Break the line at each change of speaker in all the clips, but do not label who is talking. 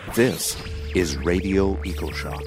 This is Radio EcoShock.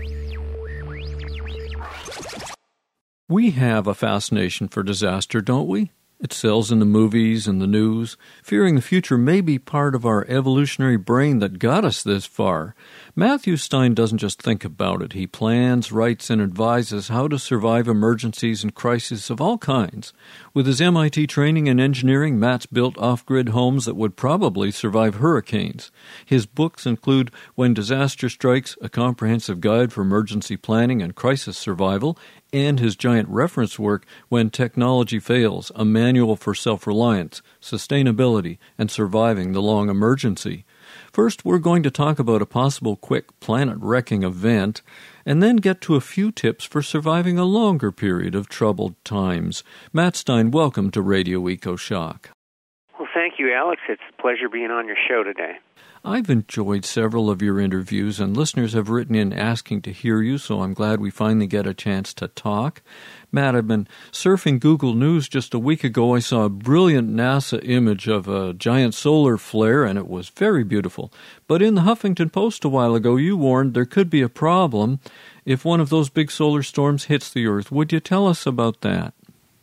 We have a fascination for disaster, don't we? It sells in the movies and the news. Fearing the future may be part of our evolutionary brain that got us this far. Matthew Stein doesn't just think about it. He plans, writes, and advises how to survive emergencies and crises of all kinds. With his MIT training in engineering, Matt's built off-grid homes that would probably survive hurricanes. His books include When Disaster Strikes, a comprehensive guide for emergency planning and crisis survival, and his giant reference work, When Technology Fails, a manual for self-reliance, sustainability, and surviving the long emergency. First, we're going to talk about a possible quick planet-wrecking event, and then get to a few tips for surviving a longer period of troubled times. Matt Stein, welcome to Radio EcoShock.
Well, thank you, Alex. It's a pleasure being on your show today.
I've enjoyed several of your interviews, and listeners have written in asking to hear you, so I'm glad we finally get a chance to talk. Matt, I've been surfing Google News just a week ago. I saw a brilliant NASA image of a giant solar flare, and it was very beautiful. But in the Huffington Post a while ago, you warned there could be a problem if one of those big solar storms hits the Earth. Would you tell us about that?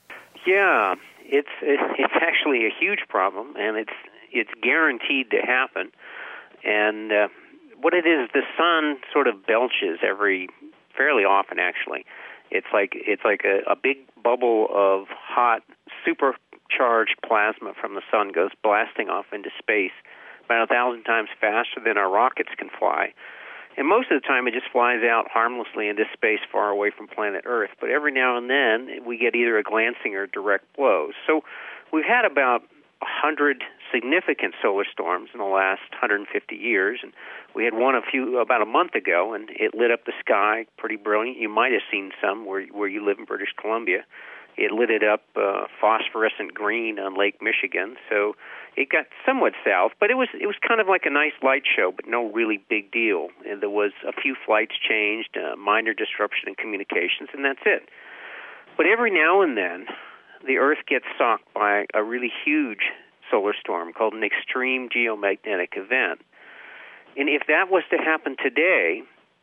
Yeah, it's actually a huge problem, and it's guaranteed to happen. And what it is, the sun sort of belches fairly often, actually. It's like a big bubble of hot, supercharged plasma from the sun goes blasting off into space about 1,000 times faster than our rockets can fly. And most of the time it just flies out harmlessly into space far away from planet Earth. But every now and then we get either a glancing or direct blows. So we've had about 100 significant solar storms in the last 150 years, and we had one about a month ago, and it lit up the sky pretty brilliant. You might have seen some where you live in British Columbia. It lit it up phosphorescent green on Lake Michigan, so it got somewhat south, but it was kind of like a nice light show, but no really big deal. And there was a few flights changed, minor disruption in communications, and that's it. But every now and then, the Earth gets socked by a really huge solar storm called an extreme geomagnetic event. And if that was to happen today,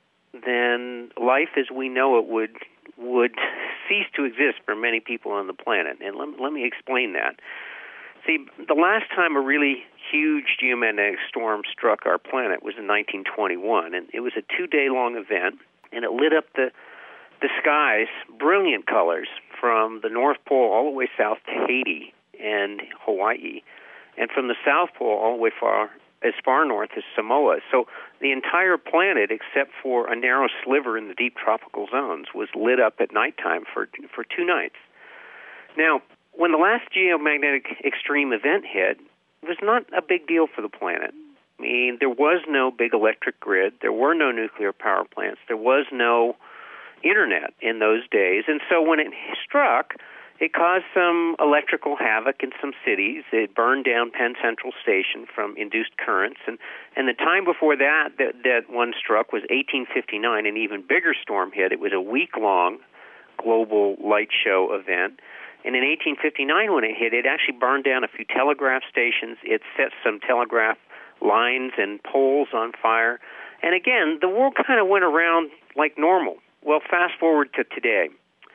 then life as we know it would cease to exist for many people on the planet. And let me explain that. See, the last time a really huge geomagnetic storm struck our planet was in 1921, and it was a 2-day-long event, and it lit up the skies, brilliant colors, from the North Pole all the way south to Haiti and Hawaii, and from the South Pole all the way as far north as Samoa. So the entire planet, except for a narrow sliver in the deep tropical zones, was lit up at nighttime for 2 nights. Now, when the last geomagnetic extreme event hit, it was not a big deal for the planet. I mean, there was no big electric grid, there were no nuclear power plants, there was no internet in those days, and so when it struck, it caused some electrical havoc in some cities. It burned down Penn Central Station from induced currents, and the time before that one struck was 1859. An even bigger storm hit. It was a week-long global light show event, and in 1859 when it hit, it actually burned down a few telegraph stations. It set some telegraph lines and poles on fire, and again, the world kind of went around like normal. Well, fast forward to today.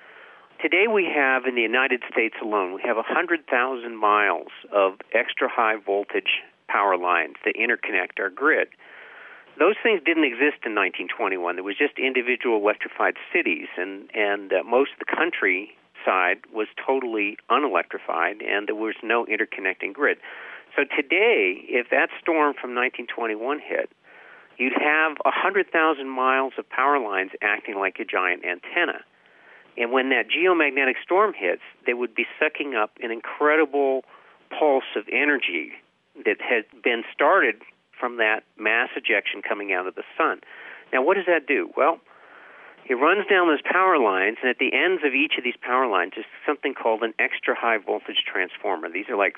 Today we have, in the United States alone, we have 100,000 miles of extra high voltage power lines that interconnect our grid. Those things didn't exist in 1921. There was just individual electrified cities, and most of the countryside was totally unelectrified, and there was no interconnecting grid. So today, if that storm from 1921 hit, you'd have 100,000 miles of power lines acting like a giant antenna. And when that geomagnetic storm hits, they would be sucking up an incredible pulse of energy that had been started from that mass ejection coming out of the sun. Now, what does that do? Well, it runs down those power lines, and at the ends of each of these power lines is something called an extra high voltage transformer. These are like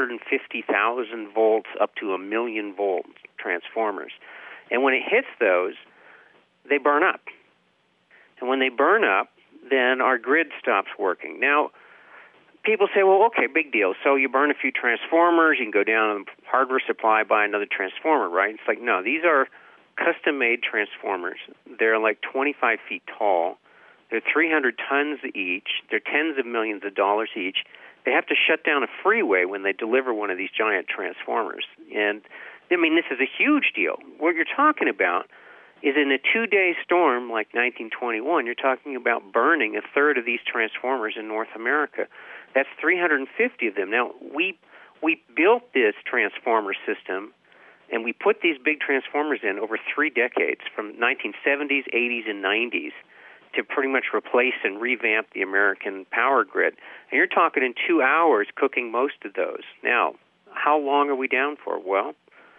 350,000 volts up to 1 million volt transformers. And when it hits those, they burn up. And when they burn up, then our grid stops working. Now, people say, well, okay, big deal. So you burn a few transformers, you can go down on the hardware supply, buy another transformer, right? It's like, no, these are custom-made transformers. They're like 25 feet tall. They're 300 tons each. They're tens of millions of dollars each. They have to shut down a freeway when they deliver one of these giant transformers. And, I mean, this is a huge deal. What you're talking about is in a 2-day storm like 1921, you're talking about burning a third of these transformers in North America. That's 350 of them. Now, we built this transformer system, and we put these big transformers in over 3 decades, from 1970s, 80s, and 90s, to pretty much replace and revamp the American power grid. And you're talking in 2 hours cooking most of those. Now, how long are we down for? Well,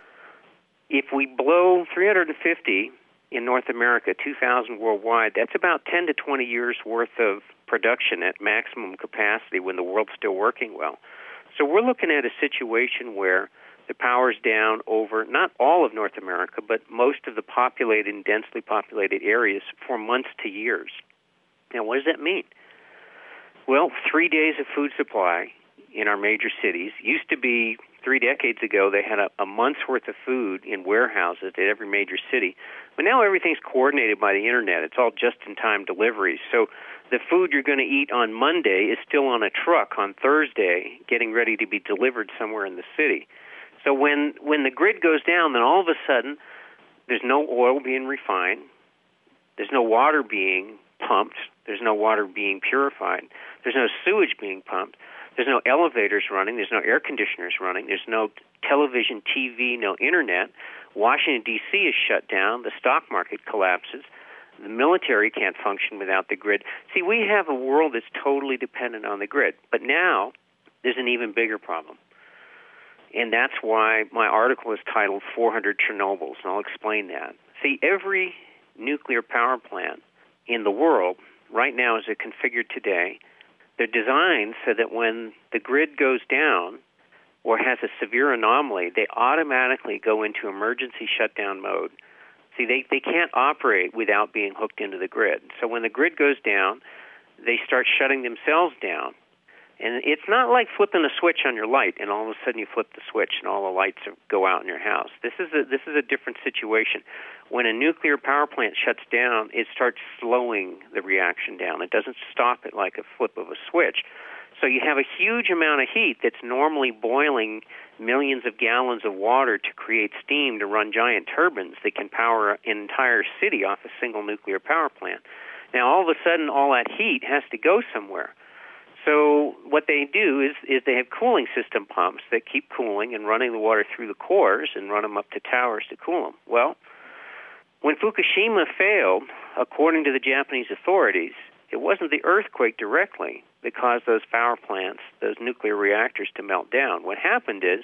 if we blow 350 in North America, 2,000 worldwide, that's about 10 to 20 years worth of production at maximum capacity when the world's still working well. So we're looking at a situation where the power's down over not all of North America, but most of the populated and densely populated areas for months to years. Now, what does that mean? Well, 3 days of food supply in our major cities. Used to be 3 decades ago, they had a month's worth of food in warehouses at every major city. But now everything's coordinated by the Internet. It's all just-in-time deliveries. So the food you're going to eat on Monday is still on a truck on Thursday, getting ready to be delivered somewhere in the city. So when the grid goes down, then all of a sudden there's no oil being refined, there's no water being pumped, there's no water being purified, there's no sewage being pumped, there's no elevators running, there's no air conditioners running, there's no television, TV, no Internet. Washington, D.C. is shut down, the stock market collapses, the military can't function without the grid. See, we have a world that's totally dependent on the grid. But now there's an even bigger problem. And that's why my article is titled 400 Chernobyls, and I'll explain that. See, every nuclear power plant in the world right now as it's configured today, they're designed so that when the grid goes down or has a severe anomaly, they automatically go into emergency shutdown mode. See, they can't operate without being hooked into the grid. So when the grid goes down, they start shutting themselves down. And it's not like flipping a switch on your light, and all of a sudden you flip the switch and all the lights go out in your house. This is a different situation. When a nuclear power plant shuts down, it starts slowing the reaction down. It doesn't stop it like a flip of a switch. So you have a huge amount of heat that's normally boiling millions of gallons of water to create steam to run giant turbines that can power an entire city off a single nuclear power plant. Now, all of a sudden, all that heat has to go somewhere. So what they do is they have cooling system pumps that keep cooling and running the water through the cores and run them up to towers to cool them. Well, when Fukushima failed, according to the Japanese authorities, it wasn't the earthquake directly that caused those power plants, those nuclear reactors, to melt down. What happened is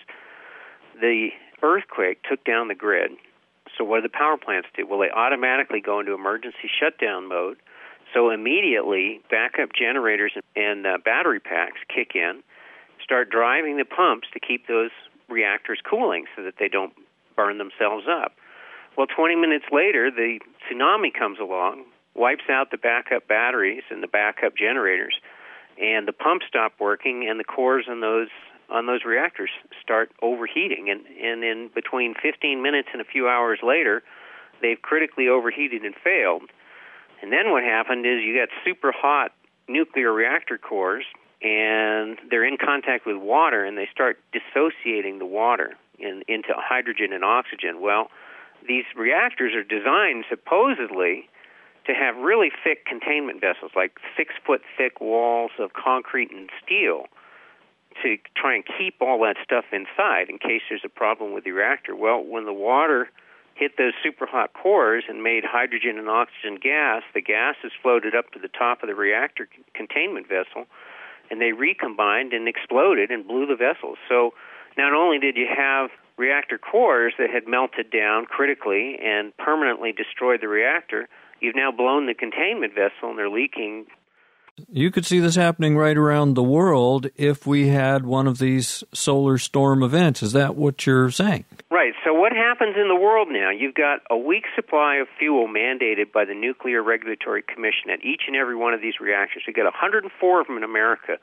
the earthquake took down the grid. So what do the power plants do? Well, they automatically go into emergency shutdown mode. So immediately, backup generators and battery packs kick in, start driving the pumps to keep those reactors cooling so that they don't burn themselves up. Well, 20 minutes later, the tsunami comes along, wipes out the backup batteries and the backup generators, and the pumps stop working, and the cores on those reactors start overheating. And in between 15 minutes and a few hours later, they've critically overheated and failed. And then what happened is you got super hot nuclear reactor cores, and they're in contact with water, and they start dissociating the water into hydrogen and oxygen. Well, these reactors are designed supposedly to have really thick containment vessels, like 6-foot thick walls of concrete and steel, to try and keep all that stuff inside in case there's a problem with the reactor. Well, when the water hit those super hot cores and made hydrogen and oxygen gas, the gases floated up to the top of the reactor containment vessel, and they recombined and exploded and blew the vessels. So not only did you have reactor cores that had melted down critically and permanently destroyed the reactor, you've now blown the containment vessel, and they're leaking
You could see this happening right around the world if we had one of these solar storm events. Is that what you're saying?
Right. So what happens in the world now? You've got a week's supply of fuel mandated by the Nuclear Regulatory Commission at each and every one of these reactors. We've got 104 of them in America.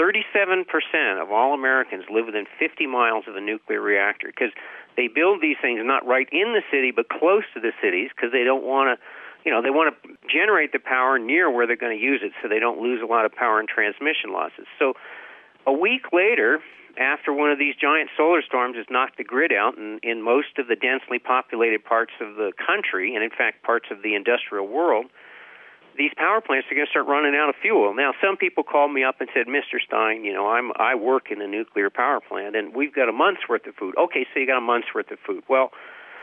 37% of all Americans live within 50 miles of a nuclear reactor because they build these things not right in the city but close to the cities because they don't want to, they want to generate the power near where they're going to use it so they don't lose a lot of power and transmission losses. So a week later, after one of these giant solar storms has knocked the grid out in most of the densely populated parts of the country, and in fact parts of the industrial world, these power plants are going to start running out of fuel. Now, some people called me up and said, Mr. Stein, I work in a nuclear power plant, and we've got a month's worth of food. Okay, so you got a month's worth of food. Well,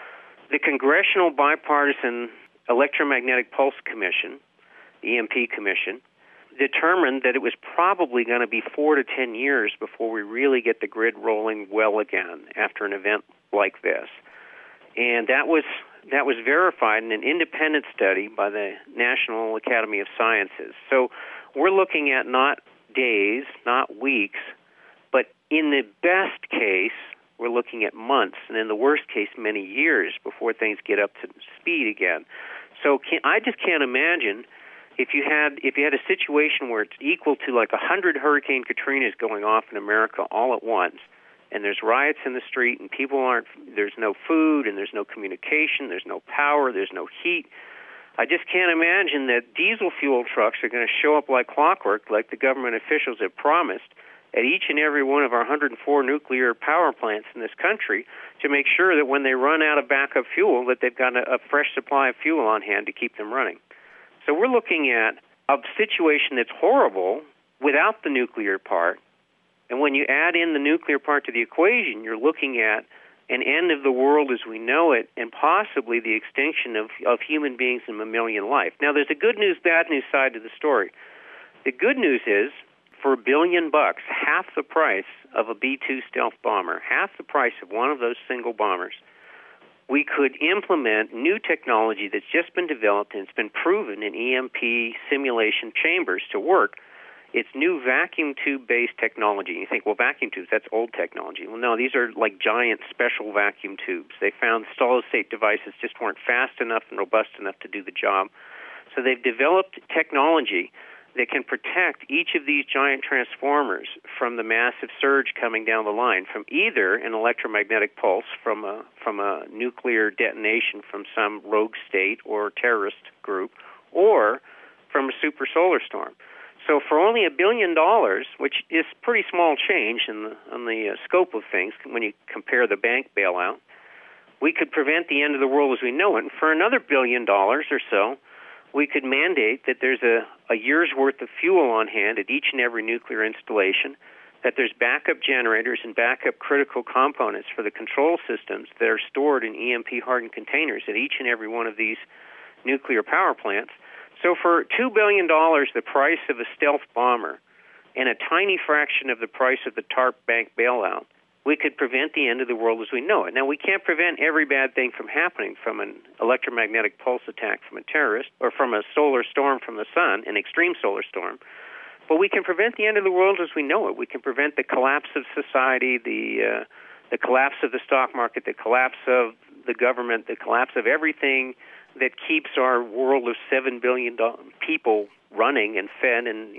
the Congressional Bipartisan Electromagnetic Pulse Commission, the EMP Commission, determined that it was probably going to be 4 to 10 years before we really get the grid rolling well again after an event like this. And that was verified in an independent study by the National Academy of Sciences. So we're looking at not days, not weeks, but in the best case, we're looking at months, and in the worst case, many years before things get up to speed again. So I just can't imagine if you had a situation where it's equal to like 100 Hurricane Katrinas going off in America all at once, and there's riots in the street, and there's no food, and there's no communication, there's no power, there's no heat. I just can't imagine that diesel fuel trucks are going to show up like clockwork, like the government officials have promised, at each and every one of our 104 nuclear power plants in this country to make sure that when they run out of backup fuel, that they've got a fresh supply of fuel on hand to keep them running. So we're looking at a situation that's horrible without the nuclear part. And when you add in the nuclear part to the equation, you're looking at an end of the world as we know it and possibly the extinction of human beings and mammalian life. Now, there's a good news, bad news side to the story. The good news is, for $1 billion, half the price of a B-2 stealth bomber, half the price of one of those single bombers, we could implement new technology that's just been developed and it's been proven in EMP simulation chambers to work. It's new vacuum tube-based technology. You think, well, vacuum tubes, that's old technology. Well, no, these are like giant special vacuum tubes. They found solid-state devices just weren't fast enough and robust enough to do the job. So they've developed technology that can protect each of these giant transformers from the massive surge coming down the line, from either an electromagnetic pulse from a nuclear detonation from some rogue state or terrorist group, or from a super solar storm. So for only $1 billion, which is pretty small change on the scope of things when you compare the bank bailout, we could prevent the end of the world as we know it. And for another $1 billion or so, we could mandate that there's a year's worth of fuel on hand at each and every nuclear installation, that there's backup generators and backup critical components for the control systems that are stored in EMP-hardened containers at each and every one of these nuclear power plants. So for $2 billion, the price of a stealth bomber, and a tiny fraction of the price of the TARP bank bailout, we could prevent the end of the world as we know it. Now, we can't prevent every bad thing from happening, from an electromagnetic pulse attack from a terrorist or from a solar storm from the sun, an extreme solar storm, but we can prevent the end of the world as we know it. We can prevent the collapse of society, the collapse of the stock market, the collapse of the government, the collapse of everything that keeps our world of 7 billion people running and fed and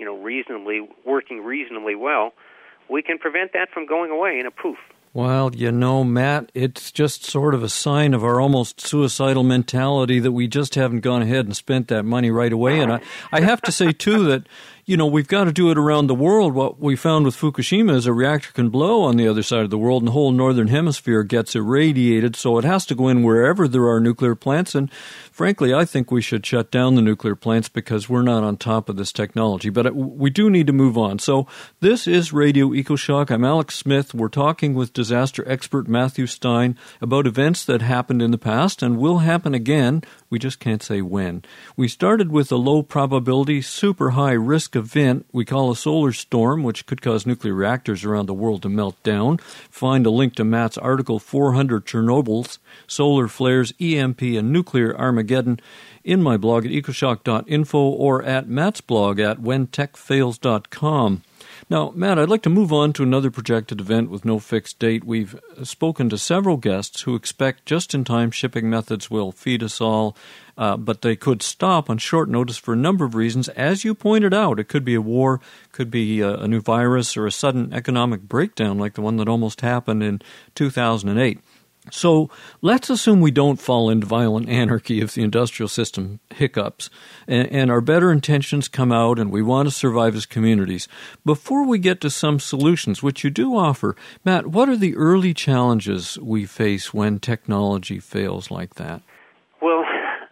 working reasonably well. We can prevent that from going away in a poof.
Well, Matt, it's just sort of a sign of our almost suicidal mentality that we just haven't gone ahead and spent that money right away. And I have to say, too, that, we've got to do it around the world. What we found with Fukushima is a reactor can blow on the other side of the world, and the whole northern hemisphere gets irradiated, so it has to go in wherever there are nuclear plants. And frankly, I think we should shut down the nuclear plants because we're not on top of this technology. But we do need to move on. So this is Radio EcoShock. I'm Alex Smith. We're talking with disaster expert Matthew Stein about events that happened in the past and will happen again. We just can't say when. We started with a low probability, super high risk event we call a solar storm, which could cause nuclear reactors around the world to melt down. Find a link to Matt's article, 400 Chernobyls, Solar Flares, EMP, and Nuclear Armageddon in my blog at ecoshock.info or at Matt's blog at whentechfails.com. Now, Matt, I'd like to move on to another projected event with no fixed date. We've spoken to several guests who expect just-in-time shipping methods will feed us all, but they could stop on short notice for a number of reasons. As you pointed out, it could be a war, could be a new virus, or a sudden economic breakdown like the one that almost happened in 2008. So let's assume we don't fall into violent anarchy if the industrial system hiccups and our better intentions come out and we want to survive as communities. Before we get to some solutions, which you do offer, Matt, what are the early challenges we face when technology fails like that?
Well,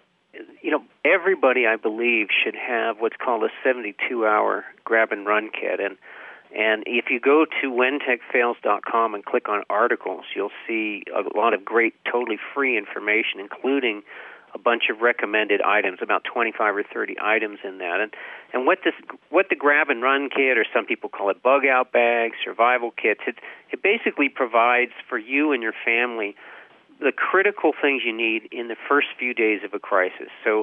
everybody, I believe, should have what's called a 72-hour grab-and-run kit. And if you go to whentechfails.com and click on articles, you'll see a lot of great, totally free information, including a bunch of recommended items, about 25 or 30 items in that. And what the grab-and-run kit, or some people call it bug-out bags, survival kits, it basically provides for you and your family the critical things you need in the first few days of a crisis. So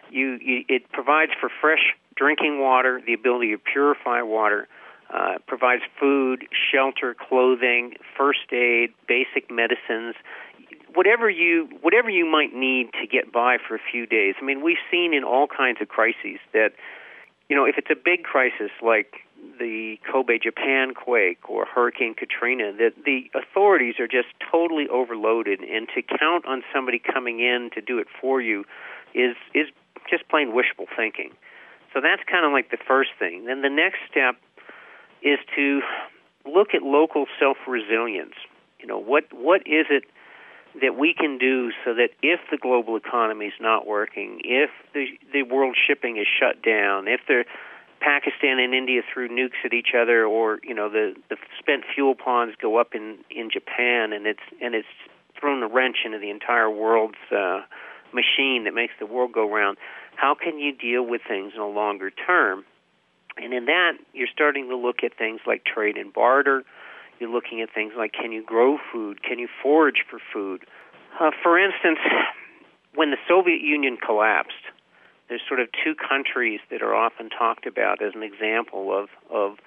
it provides for fresh drinking water, the ability to purify water, provides food, shelter, clothing, first aid, basic medicines, whatever you might need to get by for a few days. I mean, we've seen in all kinds of crises that, if it's a big crisis like the Kobe, Japan quake or Hurricane Katrina, that the authorities are just totally overloaded, and to count on somebody coming in to do it for you is just plain wishful thinking. So that's kind of like the first thing. Then the next step is to look at local self-resilience. What is it that we can do so that if the global economy is not working, if the world shipping is shut down, if Pakistan and India threw nukes at each other, or the spent fuel ponds go up in Japan, and it's thrown a wrench into the entire world's machine that makes the world go round, how can you deal with things in a longer term? And in that, you're starting to look at things like trade and barter. You're looking at things like, can you grow food? Can you forage for food? For instance, when the Soviet Union collapsed, there's sort of two countries that are often talked about as an example of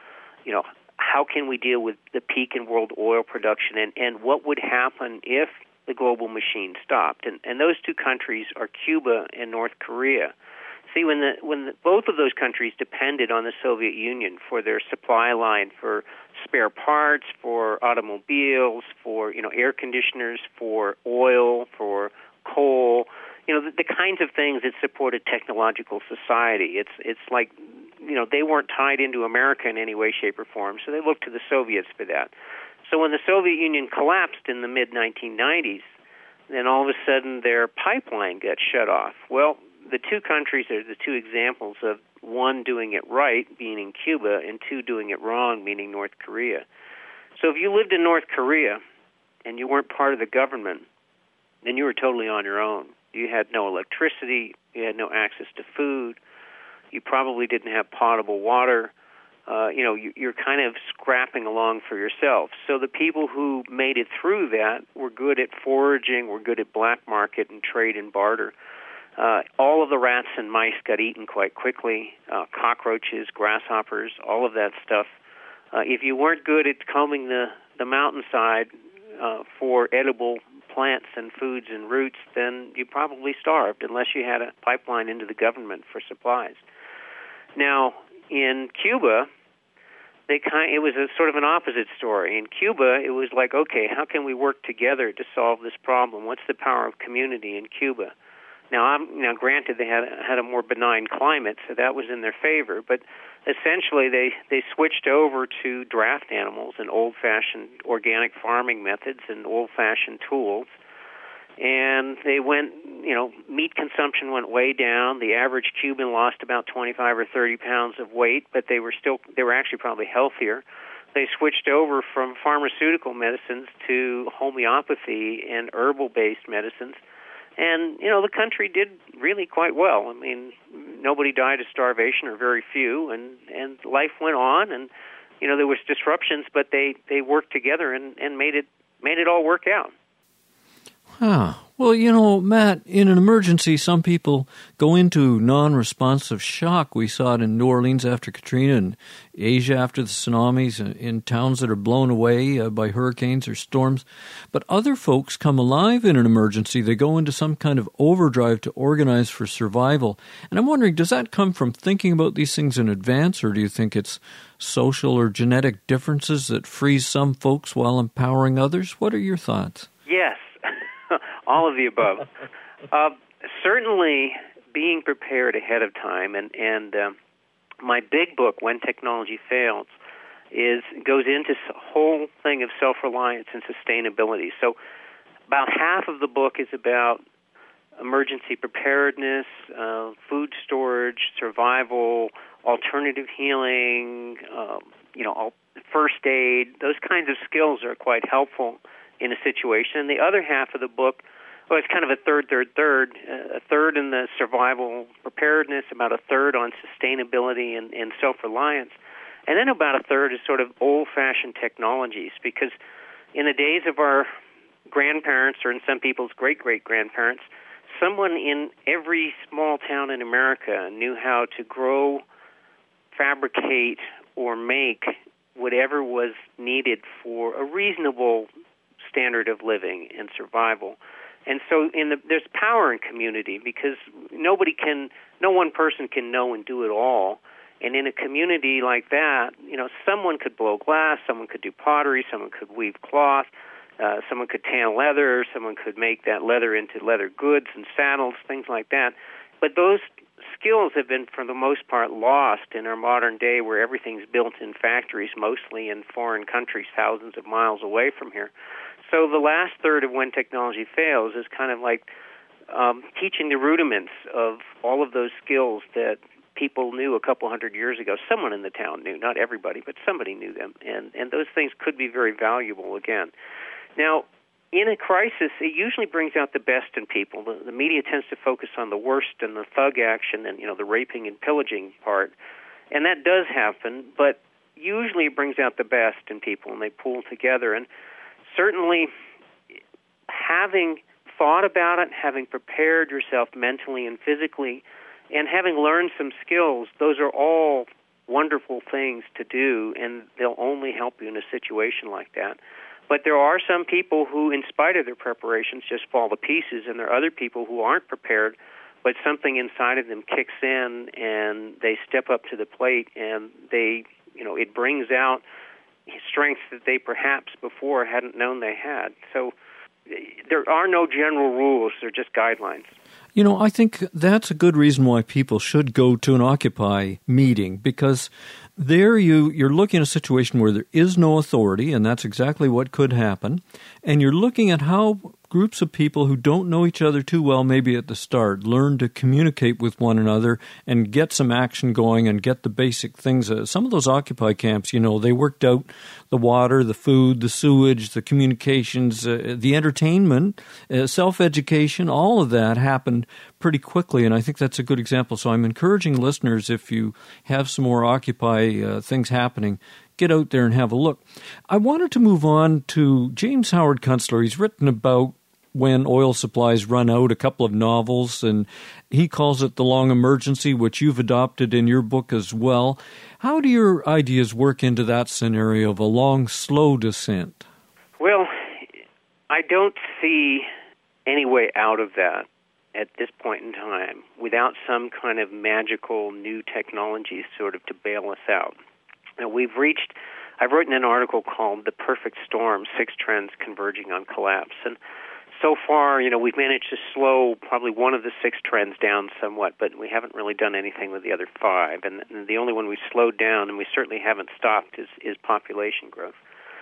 how can we deal with the peak in world oil production, and what would happen if the global machine stopped. And those two countries are Cuba and North Korea. See, when both of those countries depended on the Soviet Union for their supply line, for spare parts, for automobiles, for air conditioners, for oil, for coal, the kinds of things that supported technological society. It's like they weren't tied into America in any way, shape, or form, so they looked to the Soviets for that. So when the Soviet Union collapsed in the mid-1990s, then all of a sudden their pipeline got shut off. Well, the two countries are the two examples of one doing it right, meaning Cuba, and two doing it wrong, meaning North Korea. So if you lived in North Korea and you weren't part of the government, then you were totally on your own. You had no electricity, you had no access to food, you probably didn't have potable water. You're kind of scrapping along for yourself. So the people who made it through that were good at foraging, were good at black market and trade and barter. All of the rats and mice got eaten quite quickly, cockroaches, grasshoppers, all of that stuff. If you weren't good at combing the mountainside for edible plants and foods and roots, then you probably starved unless you had a pipeline into the government for supplies. Now, in Cuba, it was a sort of an opposite story. In Cuba, it was like, okay, how can we work together to solve this problem? What's the power of community in Cuba? Now, granted, they had a more benign climate, so that was in their favor. But essentially, they switched over to draft animals and old-fashioned organic farming methods and old-fashioned tools. And they went, meat consumption went way down. The average Cuban lost about 25 or 30 pounds of weight, but they were actually probably healthier. They switched over from pharmaceutical medicines to homeopathy and herbal-based medicines. And, the country did really quite well. I mean, nobody died of starvation, or very few, and life went on, and, there was disruptions, but they worked together and made it all work out.
Huh. Well, Matt, in an emergency, some people go into non-responsive shock. We saw it in New Orleans after Katrina, and Asia after the tsunamis, in towns that are blown away by hurricanes or storms. But other folks come alive in an emergency. They go into some kind of overdrive to organize for survival. And I'm wondering, does that come from thinking about these things in advance, or do you think it's social or genetic differences that freeze some folks while empowering others? What are your thoughts?
Yes. All of the above. Certainly, being prepared ahead of time, and my big book, When Technology Fails, goes into this whole thing of self-reliance and sustainability. So, about half of the book is about emergency preparedness, food storage, survival, alternative healing, first aid. Those kinds of skills are quite helpful in a situation. And the other half of the book, it's kind of a third. A third in the survival preparedness, about a third on sustainability and self-reliance, and then about a third is sort of old-fashioned technologies, because in the days of our grandparents, or in some people's great-great-grandparents, someone in every small town in America knew how to grow, fabricate, or make whatever was needed for a reasonable standard of living and survival. And so there's power in community, because no one person can know and do it all. And in a community like that, someone could blow glass, someone could do pottery, someone could weave cloth, someone could tan leather, someone could make that leather into leather goods and saddles, things like that. But those skills have been, for the most part, lost in our modern day, where everything's built in factories, mostly in foreign countries, thousands of miles away from here. So the last third of When Technology Fails is kind of like teaching the rudiments of all of those skills that people knew a couple hundred years ago. Someone in the town knew, not everybody, but somebody knew them. And those things could be very valuable again. Now, in a crisis, it usually brings out the best in people. The media tends to focus on the worst and the thug action and, the raping and pillaging part. And that does happen, but usually it brings out the best in people, and they pool together. And certainly, having thought about it, having prepared yourself mentally and physically, and having learned some skills, those are all wonderful things to do, and they'll only help you in a situation like that. But there are some people who, in spite of their preparations, just fall to pieces, and there are other people who aren't prepared, but something inside of them kicks in, and they step up to the plate, and it brings out strengths that they perhaps before hadn't known they had. So there are no general rules. They're just guidelines.
I think that's a good reason why people should go to an Occupy meeting, because there you're looking at a situation where there is no authority, and that's exactly what could happen, and you're looking at how groups of people who don't know each other too well, maybe at the start, learn to communicate with one another and get some action going and get the basic things. Some of those Occupy camps, they worked out the water, the food, the sewage, the communications, the entertainment, self-education, all of that happened pretty quickly, and I think that's a good example. So I'm encouraging listeners, if you have some more Occupy things happening, get out there and have a look. I wanted to move on to James Howard Kunstler. He's written about when oil supplies run out, a couple of novels, and he calls it The Long Emergency, which you've adopted in your book as well. How do your ideas work into that scenario of a long, slow descent?
Well, I don't see any way out of that at this point in time without some kind of magical new technology sort of to bail us out. Now, I've written an article called The Perfect Storm, 6 Trends Converging on Collapse. And so far, we've managed to slow probably one of the 6 trends down somewhat, but we haven't really done anything with the other 5. And the only one we've slowed down, and we certainly haven't stopped, is population growth.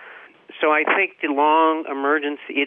So I think the long emergency,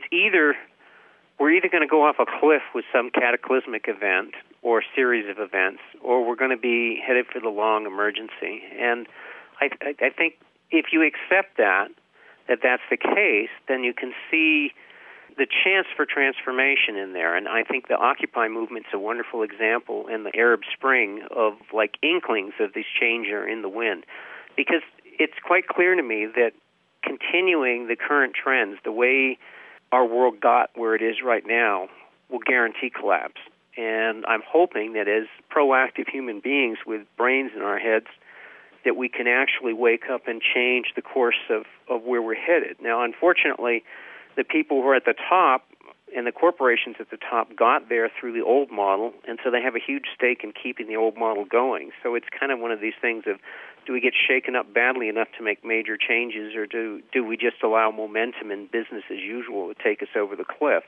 we're either going to go off a cliff with some cataclysmic event or series of events, or we're going to be headed for the long emergency. And I think if you accept that's the case, then you can see the chance for transformation in there. And I think the Occupy movement's a wonderful example in the Arab Spring of like inklings of this change are in the wind. Because it's quite clear to me that continuing the current trends, the way our world got where it is right now, will guarantee collapse. And I'm hoping that as proactive human beings with brains in our heads, that we can actually wake up and change the course of where we're headed. Now, unfortunately, the people who are at the top and the corporations at the top got there through the old model, and so they have a huge stake in keeping the old model going. So it's kind of one of these things of, do we get shaken up badly enough to make major changes, or do we just allow momentum and business as usual to take us over the cliff?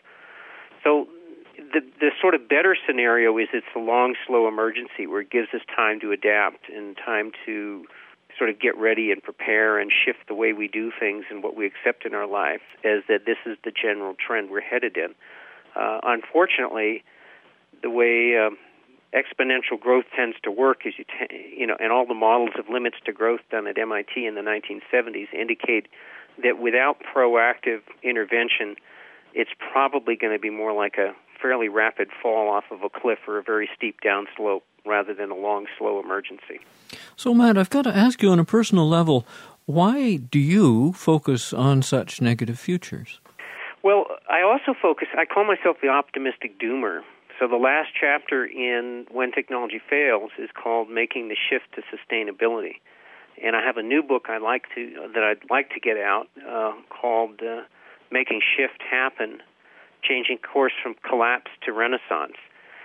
So the sort of better scenario is it's a long, slow emergency where it gives us time to adapt and time to sort of get ready and prepare and shift the way we do things and what we accept in our life, as that this is the general trend we're headed in. Unfortunately, the way exponential growth tends to work is and all the models of limits to growth done at MIT in the 1970s indicate that without proactive intervention, it's probably going to be more like a fairly rapid fall off of a cliff or a very steep downslope rather than a long, slow emergency.
So, Matt, I've got to ask you on a personal level, why do you focus on such negative futures?
Well, I call myself the optimistic doomer. So the last chapter in When Technology Fails is called Making the Shift to Sustainability. And I have a new book that I'd like to get out called Making Shift Happen, Changing Course from Collapse to Renaissance.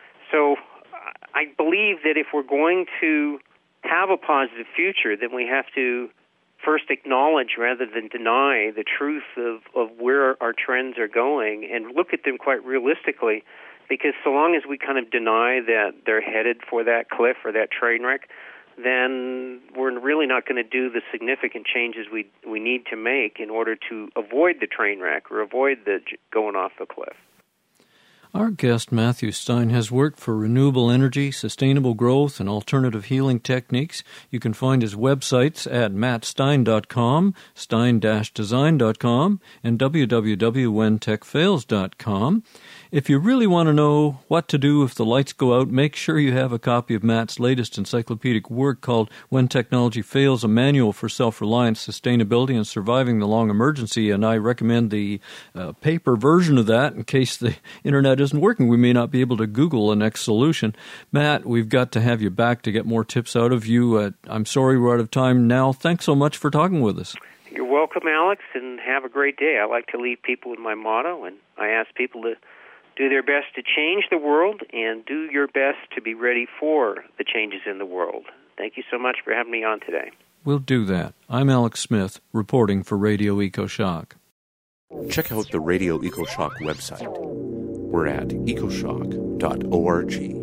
So I believe that if we're going to have a positive future, then we have to first acknowledge rather than deny the truth of where our trends are going and look at them quite realistically, because so long as we kind of deny that they're headed for that cliff or that train wreck, then we're really not going to do the significant changes we need to make in order to avoid the train wreck or avoid the going off the cliff.
Our guest, Matthew Stein, has worked for renewable energy, sustainable growth, and alternative healing techniques. You can find his websites at mattstein.com, stein-design.com, and www.whentechfails.com. If you really want to know what to do if the lights go out, make sure you have a copy of Matt's latest encyclopedic work called When Technology Fails, a Manual for Self-Reliance, Sustainability, and Surviving the Long Emergency. And I recommend the paper version of that in case the internet isn't working. We may not be able to Google the next solution. Matt, we've got to have you back to get more tips out of you. I'm sorry we're out of time now. Thanks so much for talking with us.
You're welcome, Alex, and have a great day. I like to leave people with my motto, and I ask people to do their best to change the world and do your best to be ready for the changes in the world. Thank you so much for having me on today.
We'll do that. I'm Alex Smith, reporting for Radio EcoShock.
Check out the Radio EcoShock website. We're at ecoshock.org.